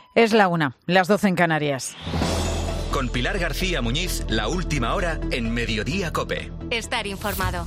Es la 1, las 12 en Canarias. Con Pilar García Muñiz, la última hora en Mediodía COPE. Estar informado.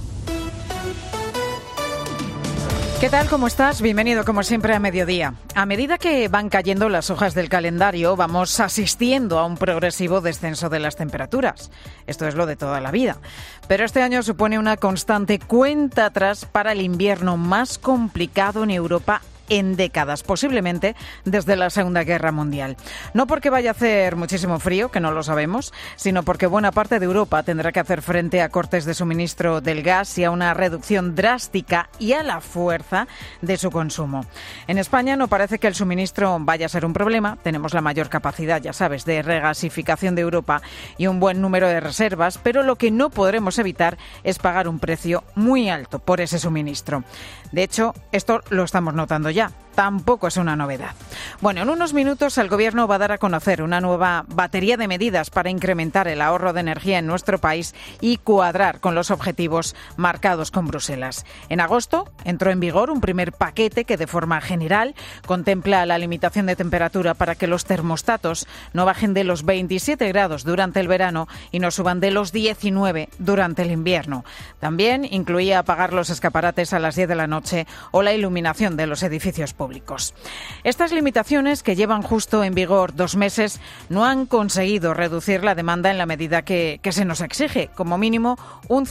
¿Qué tal? ¿Cómo estás? Bienvenido, como siempre, a Mediodía. A medida que van cayendo las hojas del calendario, vamos asistiendo a un progresivo descenso de las temperaturas. Esto es lo de toda la vida. Pero este año supone una constante cuenta atrás para el invierno más complicado en Europa en décadas, posiblemente desde la Segunda Guerra Mundial. No porque vaya a hacer muchísimo frío, que no lo sabemos, sino porque buena parte de Europa tendrá que hacer frente a cortes de suministro del gas y a una reducción drástica y a la fuerza de su consumo. En España no parece que el suministro vaya a ser un problema. Tenemos la mayor capacidad, ya sabes, de regasificación de Europa y un buen número de reservas, pero lo que no podremos evitar es pagar un precio muy alto por ese suministro. De hecho, esto lo estamos notando ya. Tampoco es una novedad. Bueno, en unos minutos el Gobierno va a dar a conocer una nueva batería de medidas para incrementar el ahorro de energía en nuestro país y cuadrar con los objetivos marcados con Bruselas. En agosto entró en vigor un primer paquete que de forma general contempla la limitación de temperatura para que los termostatos no bajen de los 27 grados durante el verano y no suban de los 19 durante el invierno. También incluía apagar los escaparates a las 10 de la noche o la iluminación de los edificios públicos. Estas limitaciones, que llevan justo en vigor 2 meses, no han conseguido reducir la demanda en la medida que se nos exige, como mínimo un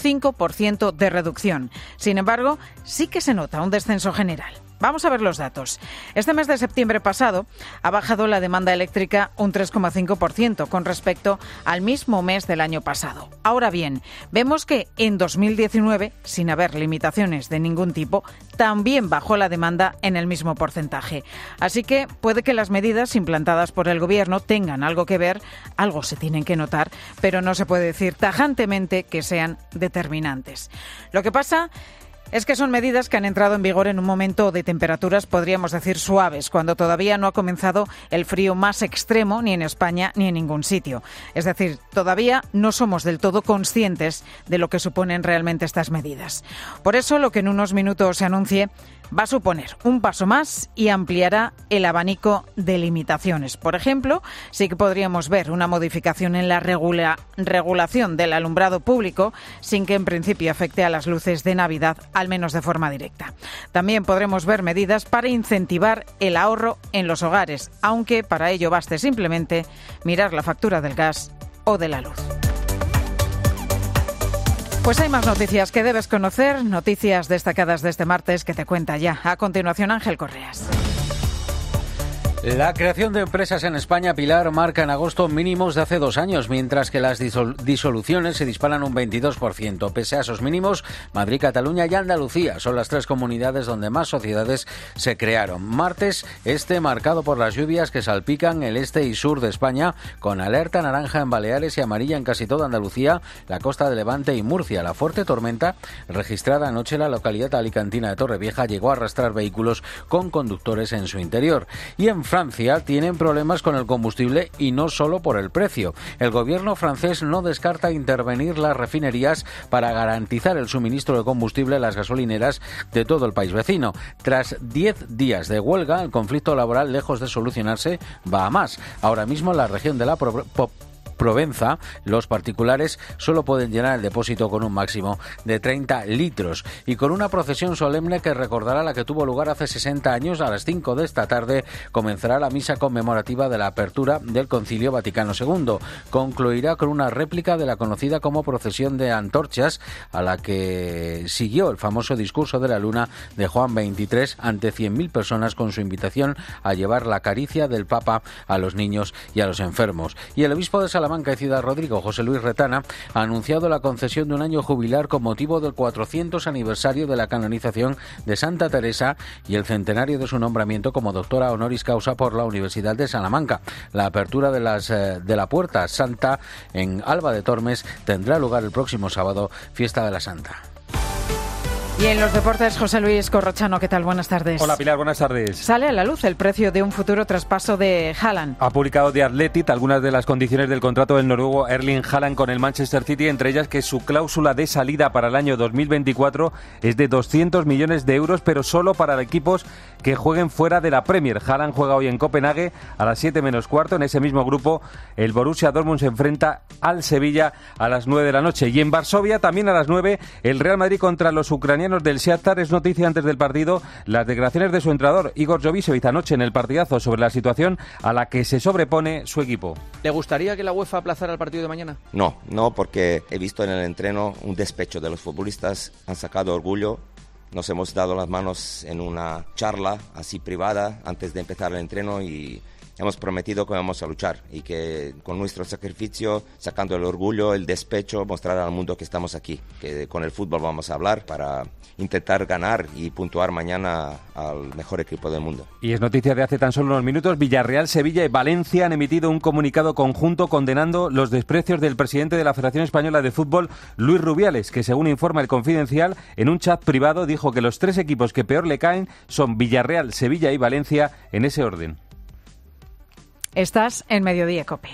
5% de reducción. Sin embargo, sí que se nota un descenso general. Vamos a ver los datos. Este mes de septiembre pasado ha bajado la demanda eléctrica un 3,5% con respecto al mismo mes del año pasado. Ahora bien, vemos que en 2019, sin haber limitaciones de ningún tipo, también bajó la demanda en el mismo porcentaje. Así que puede que las medidas implantadas por el Gobierno tengan algo que ver, algo se tienen que notar, pero no se puede decir tajantemente que sean determinantes. Lo que pasa es que son medidas que han entrado en vigor en un momento de temperaturas, podríamos decir, suaves, cuando todavía no ha comenzado el frío más extremo ni en España ni en ningún sitio. Es decir, todavía no somos del todo conscientes de lo que suponen realmente estas medidas. Por eso, lo que en unos minutos se anuncie va a suponer un paso más y ampliará el abanico de limitaciones. Por ejemplo, sí que podríamos ver una modificación en la regulación del alumbrado público sin que en principio afecte a las luces de Navidad, al menos de forma directa. También podremos ver medidas para incentivar el ahorro en los hogares, aunque para ello baste simplemente mirar la factura del gas o de la luz. Pues hay más noticias que debes conocer, noticias destacadas de este martes que te cuenta ya. A continuación, Ángel Correas. La creación de empresas en España, Pilar, marca en agosto mínimos de hace 2 años, mientras que las disoluciones se disparan un 22%. Pese a esos mínimos, Madrid, Cataluña y Andalucía son las 3 comunidades donde más sociedades se crearon. Martes marcado por las lluvias que salpican el este y sur de España, con alerta naranja en Baleares y amarilla en casi toda Andalucía, la costa de Levante y Murcia. La fuerte tormenta registrada anoche en la localidad alicantina de Torrevieja llegó a arrastrar vehículos con conductores en su interior. Y en Francia tienen problemas con el combustible y no solo por el precio. El gobierno francés no descarta intervenir las refinerías para garantizar el suministro de combustible a las gasolineras de todo el país vecino. Tras 10 días de huelga, el conflicto laboral, lejos de solucionarse, va a más. Ahora mismo en la región de la Provenza, los particulares solo pueden llenar el depósito con un máximo de 30 litros y con una procesión solemne que recordará la que tuvo lugar hace 60 años. A las 5 de esta tarde comenzará la misa conmemorativa de la apertura del Concilio Vaticano II. Concluirá con una réplica de la conocida como procesión de antorchas, a la que siguió el famoso discurso de la luna de Juan XXIII ante 100.000 personas con su invitación a llevar la caricia del Papa a los niños y a los enfermos. Y el obispo de Salamanca y Ciudad Rodrigo, José Luis Retana, ha anunciado la concesión de un año jubilar con motivo del 400 aniversario de la canonización de Santa Teresa y el centenario de su nombramiento como doctora honoris causa por la Universidad de Salamanca. La apertura de la Puerta Santa en Alba de Tormes tendrá lugar el próximo sábado, fiesta de la Santa. Y en los deportes, José Luis Corrochano, ¿qué tal? Buenas tardes. Hola Pilar, buenas tardes. Sale a la luz el precio de un futuro traspaso de Haaland. Ha publicado The Athletic algunas de las condiciones del contrato del noruego Erling Haaland con el Manchester City, entre ellas que su cláusula de salida para el año 2024 es de 200 millones de euros, pero solo para equipos que jueguen fuera de la Premier. Haaland juega hoy en Copenhague a las 7 menos cuarto. En ese mismo grupo, el Borussia Dortmund se enfrenta al Sevilla a las 9 de la noche. Y en Varsovia, también a las 9, el Real Madrid contra los ucranianos del Shakhtar. Es noticia antes del partido las declaraciones de su entrenador Igor Jovicevic anoche en el partidazo sobre la situación a la que se sobrepone su equipo. ¿Le gustaría que la UEFA aplazara el partido de mañana? No, porque he visto en el entreno un despecho de los futbolistas, han sacado orgullo. Nos hemos dado las manos en una charla así privada antes de empezar el entreno y hemos prometido que vamos a luchar y que con nuestro sacrificio, sacando el orgullo, el despecho, mostrar al mundo que estamos aquí, que con el fútbol vamos a hablar para intentar ganar y puntuar mañana al mejor equipo del mundo. Y es noticia de hace tan solo unos minutos, Villarreal, Sevilla y Valencia han emitido un comunicado conjunto condenando los desprecios del presidente de la Federación Española de Fútbol, Luis Rubiales, que según informa El Confidencial, en un chat privado dijo que los 3 equipos que peor le caen son Villarreal, Sevilla y Valencia, en ese orden. Estás en Mediodía COPE.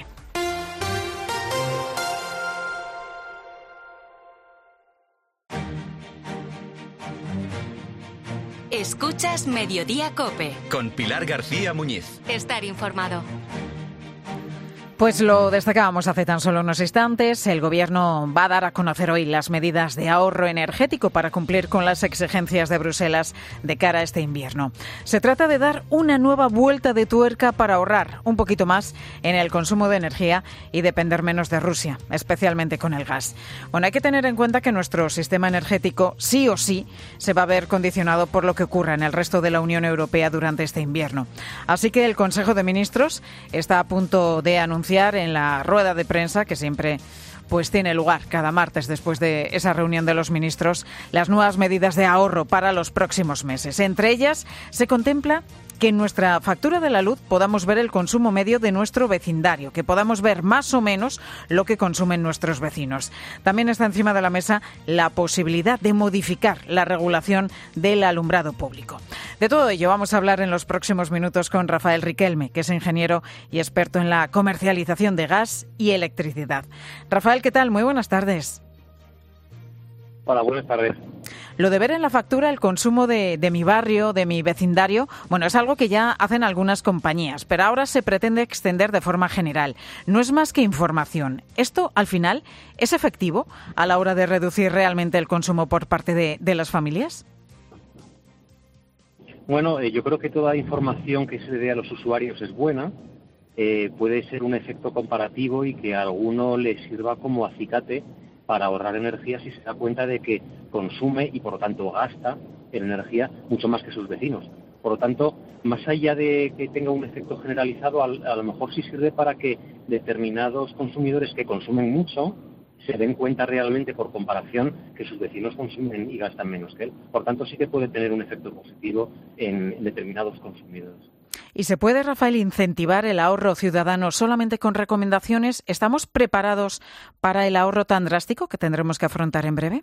Escuchas Mediodía COPE. Con Pilar García Muñiz. Estar informado. Pues lo destacábamos hace tan solo unos instantes. El Gobierno va a dar a conocer hoy las medidas de ahorro energético para cumplir con las exigencias de Bruselas de cara a este invierno. Se trata de dar una nueva vuelta de tuerca para ahorrar un poquito más en el consumo de energía y depender menos de Rusia, especialmente con el gas. Bueno, hay que tener en cuenta que nuestro sistema energético sí o sí se va a ver condicionado por lo que ocurra en el resto de la Unión Europea durante este invierno. Así que el Consejo de Ministros está a punto de anunciar en la rueda de prensa que siempre tiene lugar cada martes después de esa reunión de los ministros, las nuevas medidas de ahorro para los próximos meses. Entre ellas se contempla que en nuestra factura de la luz podamos ver el consumo medio de nuestro vecindario, que podamos ver más o menos lo que consumen nuestros vecinos. También está encima de la mesa la posibilidad de modificar la regulación del alumbrado público. De todo ello vamos a hablar en los próximos minutos con Rafael Riquelme, que es ingeniero y experto en la comercialización de gas y electricidad. Rafael, ¿qué tal? Muy buenas tardes. Hola, buenas tardes. Lo de ver en la factura el consumo de mi barrio, de mi vecindario, es algo que ya hacen algunas compañías, pero ahora se pretende extender de forma general. No es más que información. ¿Esto, al final, es efectivo a la hora de reducir realmente el consumo por parte de las familias? Bueno, yo creo que toda información que se le dé a los usuarios es buena. Puede ser un efecto comparativo y que a alguno le sirva como acicate para ahorrar energía si se da cuenta de que consume y por lo tanto gasta en energía mucho más que sus vecinos. Por lo tanto, más allá de que tenga un efecto generalizado, a lo mejor sí sirve para que determinados consumidores que consumen mucho se den cuenta realmente por comparación que sus vecinos consumen y gastan menos que él. Por tanto, sí que puede tener un efecto positivo en determinados consumidores. ¿Y se puede, Rafael, incentivar el ahorro ciudadano solamente con recomendaciones? ¿Estamos preparados para el ahorro tan drástico que tendremos que afrontar en breve?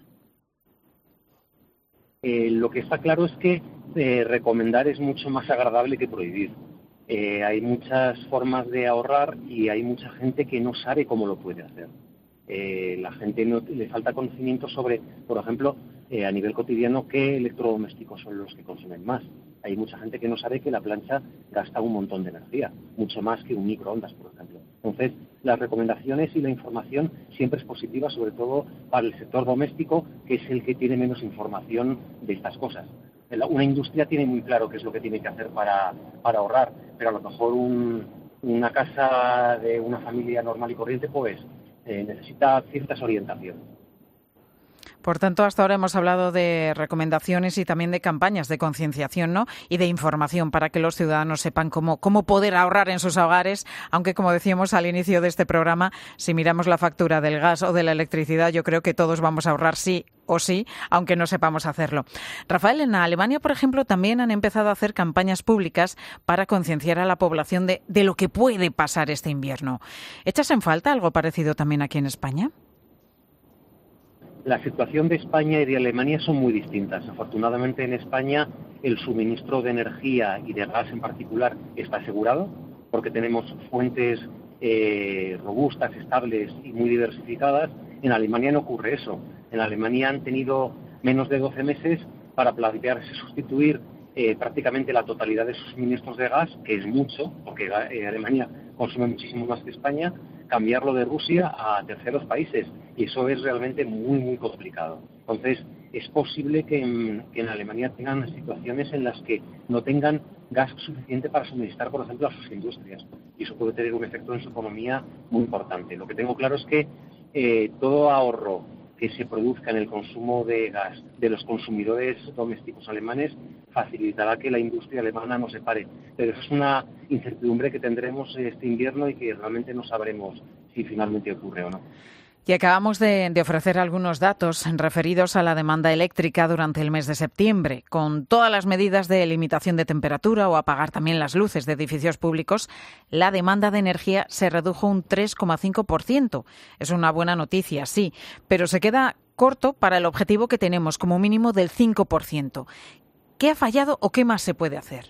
Lo que está claro es que recomendar es mucho más agradable que prohibir. Hay muchas formas de ahorrar y hay mucha gente que no sabe cómo lo puede hacer. La gente le falta conocimiento sobre, por ejemplo, a nivel cotidiano, qué electrodomésticos son los que consumen más. Hay mucha gente que no sabe que la plancha gasta un montón de energía, mucho más que un microondas, por ejemplo. Entonces, las recomendaciones y la información siempre es positiva, sobre todo para el sector doméstico, que es el que tiene menos información de estas cosas. Una industria tiene muy claro qué es lo que tiene que hacer para ahorrar, pero a lo mejor una casa de una familia normal y corriente, necesita ciertas orientaciones. Por tanto, hasta ahora hemos hablado de recomendaciones y también de campañas de concienciación, ¿no? Y de información para que los ciudadanos sepan cómo poder ahorrar en sus hogares, aunque, como decíamos al inicio de este programa, si miramos la factura del gas o de la electricidad, yo creo que todos vamos a ahorrar sí o sí, aunque no sepamos hacerlo. Rafael, en Alemania, por ejemplo, también han empezado a hacer campañas públicas para concienciar a la población de lo que puede pasar este invierno. ¿Echas en falta algo parecido también aquí en España? La situación de España y de Alemania son muy distintas. Afortunadamente en España el suministro de energía y de gas en particular está asegurado porque tenemos fuentes robustas, estables y muy diversificadas. En Alemania no ocurre eso. En Alemania han tenido menos de 12 meses para plantearse sustituir prácticamente la totalidad de sus suministros de gas, que es mucho, porque Alemania consume muchísimo más que España, cambiarlo de Rusia a terceros países, y eso es realmente muy, muy complicado. Entonces, es posible que en Alemania tengan situaciones en las que no tengan gas suficiente para suministrar, por ejemplo, a sus industrias, y eso puede tener un efecto en su economía muy importante. Lo que tengo claro es que todo ahorro que se produzca en el consumo de gas de los consumidores domésticos alemanes facilitará que la industria alemana no se pare. Pero eso es una incertidumbre que tendremos este invierno y que realmente no sabremos si finalmente ocurre o no. Y acabamos de ofrecer algunos datos referidos a la demanda eléctrica durante el mes de septiembre. Con todas las medidas de limitación de temperatura o apagar también las luces de edificios públicos, la demanda de energía se redujo un 3,5%. Es una buena noticia, sí, pero se queda corto para el objetivo que tenemos, como mínimo del 5%. ¿Qué ha fallado o qué más se puede hacer?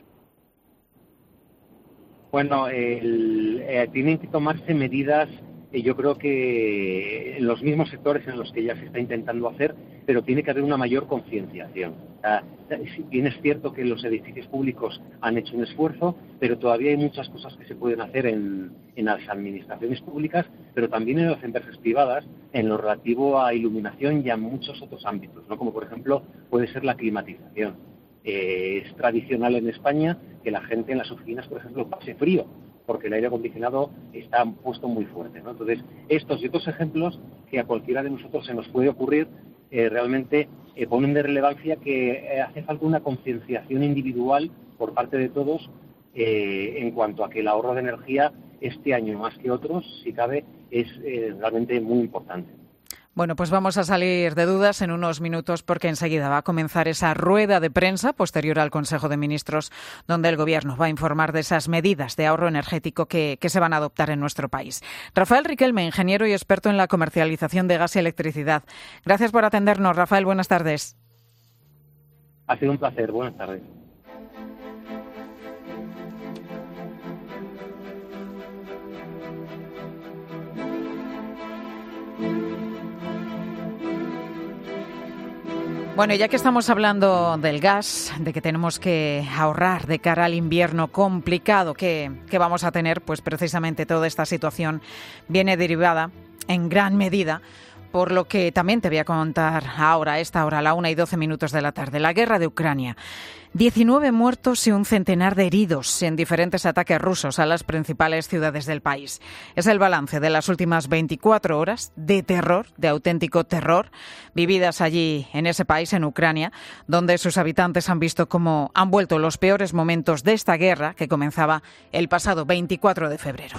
Bueno, tienen que tomarse medidas. Yo creo que en los mismos sectores en los que ya se está intentando hacer, pero tiene que haber una mayor concienciación. Bien es cierto que los edificios públicos han hecho un esfuerzo, pero todavía hay muchas cosas que se pueden hacer en las administraciones públicas, pero también en las empresas privadas, en lo relativo a iluminación y a muchos otros ámbitos, ¿no? Como por ejemplo puede ser la climatización. Es tradicional en España que la gente en las oficinas, por ejemplo, pase frío, porque el aire acondicionado está puesto muy fuerte, ¿no? Entonces, estos y otros ejemplos que a cualquiera de nosotros se nos puede ocurrir, realmente ponen de relevancia que hace falta una concienciación individual por parte de todos en cuanto a que el ahorro de energía este año más que otros, si cabe, es realmente muy importante. Bueno, pues vamos a salir de dudas en unos minutos porque enseguida va a comenzar esa rueda de prensa posterior al Consejo de Ministros donde el Gobierno va a informar de esas medidas de ahorro energético que se van a adoptar en nuestro país. Rafael Riquelme, ingeniero y experto en la comercialización de gas y electricidad. Gracias por atendernos, Rafael. Buenas tardes. Ha sido un placer. Buenas tardes. Bueno, ya que estamos hablando del gas, de que tenemos que ahorrar de cara al invierno complicado que vamos a tener, pues precisamente toda esta situación viene derivada en gran medida por lo que también te voy a contar ahora, a esta hora, a la 1:12 de la tarde, la guerra de Ucrania. 19 muertos y un centenar de heridos en diferentes ataques rusos a las principales ciudades del país. Es el balance de las últimas 24 horas de terror, de auténtico terror, vividas allí en ese país, en Ucrania, donde sus habitantes han visto cómo han vuelto los peores momentos de esta guerra que comenzaba el pasado 24 de febrero.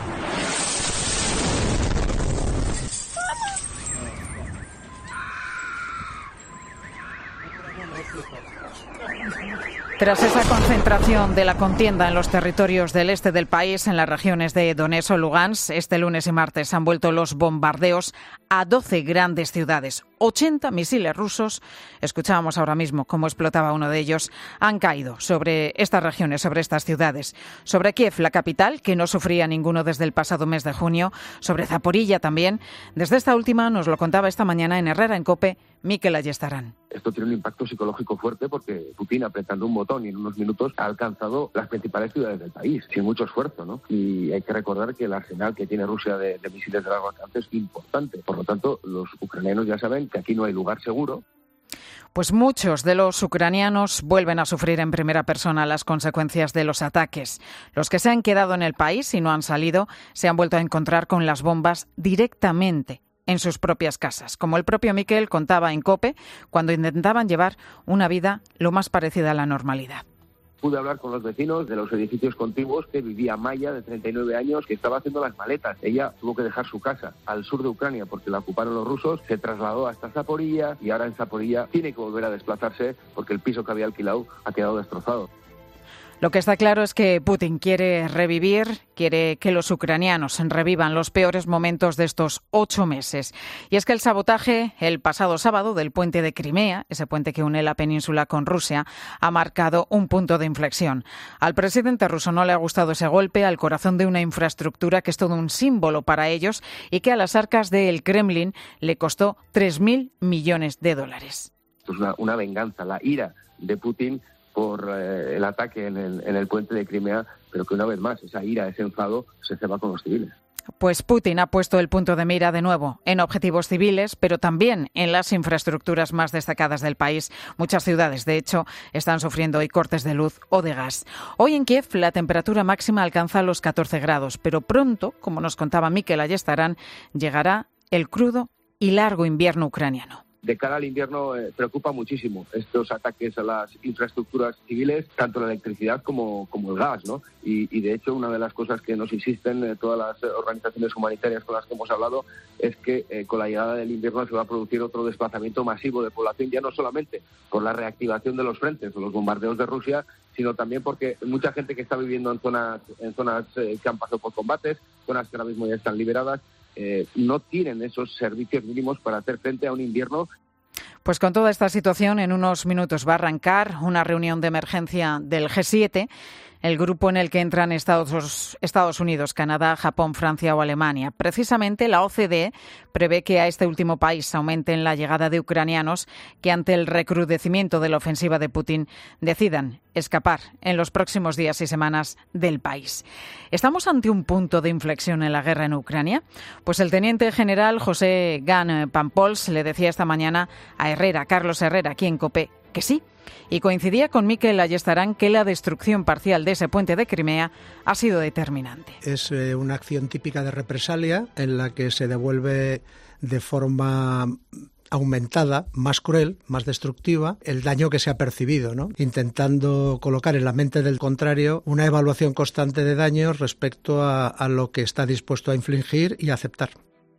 Tras esa concentración de la contienda en los territorios del este del país, en las regiones de Donetsk o Lugansk, este lunes y martes han vuelto los bombardeos a 12 grandes ciudades. 80 misiles rusos, escuchábamos ahora mismo cómo explotaba uno de ellos, han caído sobre estas regiones, sobre estas ciudades. Sobre Kiev, la capital, que no sufría ninguno desde el pasado mes de junio. Sobre Zaporilla también. Desde esta última nos lo contaba esta mañana en Herrera en COPE, Mikel Ayestarán. Esto tiene un impacto psicológico fuerte porque Putin, apretando un botón y en unos minutos, ha alcanzado las principales ciudades del país, sin mucho esfuerzo, ¿no? Y hay que recordar que el arsenal que tiene Rusia de misiles de largo alcance es importante. Por lo tanto, los ucranianos ya saben que aquí no hay lugar seguro. Pues muchos de los ucranianos vuelven a sufrir en primera persona las consecuencias de los ataques. Los que se han quedado en el país y no han salido se han vuelto a encontrar con las bombas directamente en sus propias casas, como el propio Mikel contaba en COPE, cuando intentaban llevar una vida lo más parecida a la normalidad. Pude hablar con los vecinos de los edificios contiguos que vivía Maya, de 39 años, que estaba haciendo las maletas. Ella tuvo que dejar su casa al sur de Ucrania porque la ocuparon los rusos, se trasladó hasta Zaporilla y ahora en Zaporilla tiene que volver a desplazarse porque el piso que había alquilado ha quedado destrozado. Lo que está claro es que Putin quiere que los ucranianos revivan los peores momentos de estos 8 meses. Y es que el sabotaje el pasado sábado del puente de Crimea, ese puente que une la península con Rusia, ha marcado un punto de inflexión. Al presidente ruso no le ha gustado ese golpe al corazón de una infraestructura que es todo un símbolo para ellos y que a las arcas del Kremlin le costó $3.000 millones. Esto es una venganza, la ira de Putin por el ataque en el puente de Crimea, pero que una vez más esa ira, ese enfado, se ceba con los civiles. Pues Putin ha puesto el punto de mira de nuevo en objetivos civiles, pero también en las infraestructuras más destacadas del país. Muchas ciudades, de hecho, están sufriendo hoy cortes de luz o de gas. Hoy en Kiev la temperatura máxima alcanza los 14 grados, pero pronto, como nos contaba Mikel Ayestarán, llegará el crudo y largo invierno ucraniano. De cara al invierno preocupa muchísimo estos ataques a las infraestructuras civiles, tanto la electricidad como el gas, ¿no? Y de hecho una de las cosas que nos insisten todas las organizaciones humanitarias con las que hemos hablado es que con la llegada del invierno se va a producir otro desplazamiento masivo de población, ya no solamente por la reactivación de los frentes o los bombardeos de Rusia, sino también porque mucha gente que está viviendo en zonas que han pasado por combates, zonas que ahora mismo ya están liberadas, no tienen esos servicios mínimos para hacer frente a un invierno. Pues con toda esta situación, en unos minutos va a arrancar una reunión de emergencia del G7, el grupo en el que entran Estados Unidos, Canadá, Japón, Francia o Alemania. Precisamente la OCDE prevé que a este último país aumenten la llegada de ucranianos que ante el recrudecimiento de la ofensiva de Putin decidan escapar en los próximos días y semanas del país. ¿Estamos ante un punto de inflexión en la guerra en Ucrania? Pues el teniente general José Gan Pampols le decía esta mañana a Carlos Herrera, aquí en COPE, que sí. Y coincidía con Mikel Ayestarán que la destrucción parcial de ese puente de Crimea ha sido determinante. Es una acción típica de represalia en la que se devuelve de forma aumentada, más cruel, más destructiva, el daño que se ha percibido, ¿no? Intentando colocar en la mente del contrario una evaluación constante de daños respecto a lo que está dispuesto a infligir y a aceptar.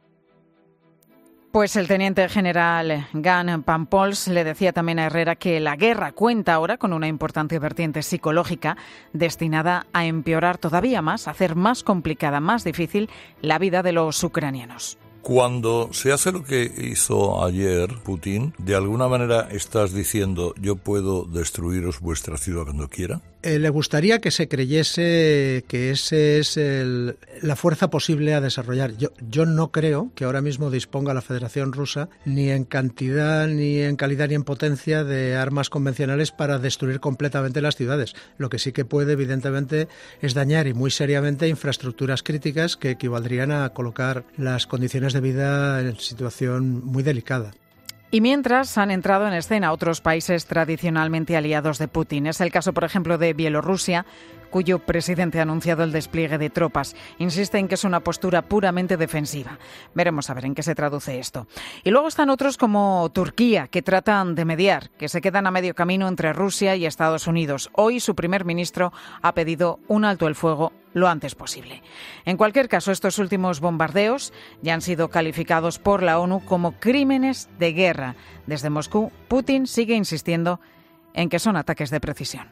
Pues el teniente general Gan Pampols le decía también a Herrera que la guerra cuenta ahora con una importante vertiente psicológica destinada a empeorar todavía más, a hacer más complicada, más difícil la vida de los ucranianos. Cuando se hace lo que hizo ayer Putin, ¿de alguna manera estás diciendo yo puedo destruiros vuestra ciudad cuando quiera? Le gustaría que se creyese que ese es la fuerza posible a desarrollar. Yo no creo que ahora mismo disponga la Federación Rusa ni en cantidad, ni en calidad, ni en potencia de armas convencionales para destruir completamente las ciudades. Lo que sí que puede, evidentemente, es dañar y muy seriamente infraestructuras críticas que equivaldrían a colocar las condiciones de vida en situación muy delicada. Y mientras han entrado en escena otros países tradicionalmente aliados de Putin. Es el caso, por ejemplo, de Bielorrusia, cuyo presidente ha anunciado el despliegue de tropas. Insiste en que es una postura puramente defensiva. Veremos a ver en qué se traduce esto. Y luego están otros como Turquía, que tratan de mediar, que se quedan a medio camino entre Rusia y Estados Unidos. Hoy su primer ministro ha pedido un alto el fuego lo antes posible. En cualquier caso, estos últimos bombardeos ya han sido calificados por la ONU como crímenes de guerra. Desde Moscú, Putin sigue insistiendo en que son ataques de precisión.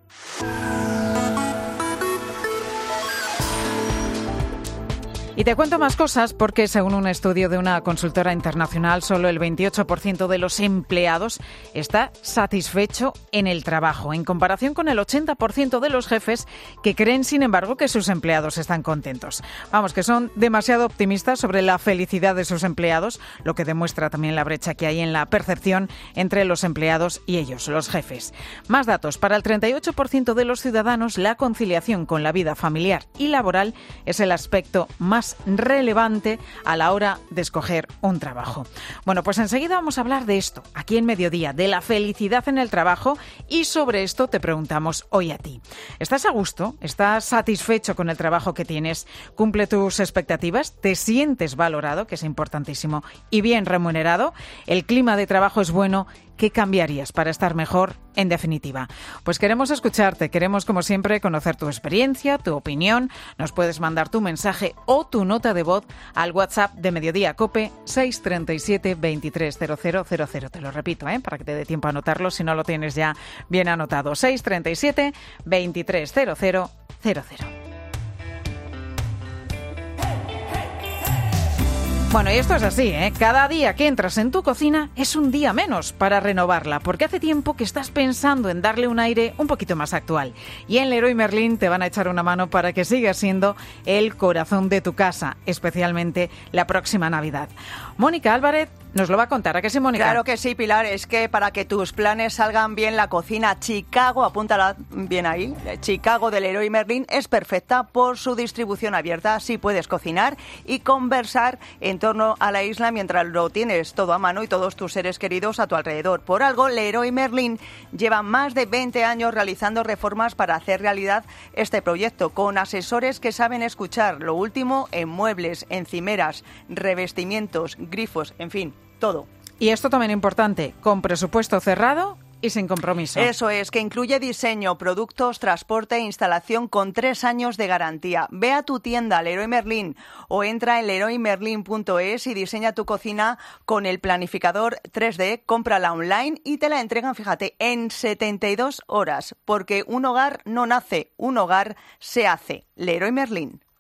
Y te cuento más cosas porque, según un estudio de una consultora internacional, solo el 28% de los empleados está satisfecho en el trabajo, en comparación con el 80% de los jefes que creen, sin embargo, que sus empleados están contentos. Vamos, que son demasiado optimistas sobre la felicidad de sus empleados, lo que demuestra también la brecha que hay en la percepción entre los empleados y ellos, los jefes. Más datos. Para el 38% de los ciudadanos, la conciliación con la vida familiar y laboral es el aspecto más relevante a la hora de escoger un trabajo. Bueno, pues enseguida vamos a hablar de esto, aquí en Mediodía, de la felicidad en el trabajo, y sobre esto te preguntamos hoy a ti. ¿Estás a gusto? ¿Estás satisfecho con el trabajo que tienes? ¿Cumple tus expectativas? ¿Te sientes valorado, que es importantísimo, y bien remunerado? ¿El clima de trabajo es bueno? ¿Qué cambiarías para estar mejor, en definitiva? Pues queremos escucharte, queremos como siempre conocer tu experiencia, tu opinión. Nos puedes mandar tu mensaje o tu nota de voz al WhatsApp de Mediodía Cope 637 230000. Te lo repito, para que te dé tiempo a anotarlo si no lo tienes ya bien anotado. 637 230000. Bueno, y esto es así, Cada día que entras en tu cocina es un día menos para renovarla, porque hace tiempo que estás pensando en darle un aire un poquito más actual. Y en Leroy Merlin te van a echar una mano para que siga siendo el corazón de tu casa, especialmente la próxima Navidad. Mónica Álvarez nos lo va a contar. ¿A qué sí, Mónica? Claro que sí, Pilar. Es que para que tus planes salgan bien, la cocina Chicago, apúntala bien ahí, Chicago de Leroy Merlin es perfecta por su distribución abierta. Así puedes cocinar y conversar en torno a la isla mientras lo tienes todo a mano y todos tus seres queridos a tu alrededor. Por algo, Leroy Merlin lleva más de 20 años realizando reformas para hacer realidad este proyecto, con asesores que saben escuchar lo último en muebles, encimeras, revestimientos, grifos, en fin, todo. Y esto también importante, con presupuesto cerrado y sin compromiso. Eso es, que incluye diseño, productos, transporte e instalación con 3 años de garantía. Ve a tu tienda Leroy Merlin o entra en leroymerlin.es y diseña tu cocina con el planificador 3D, cómprala online y te la entregan, fíjate, en 72 horas. Porque un hogar no nace, un hogar se hace. Leroy Merlin.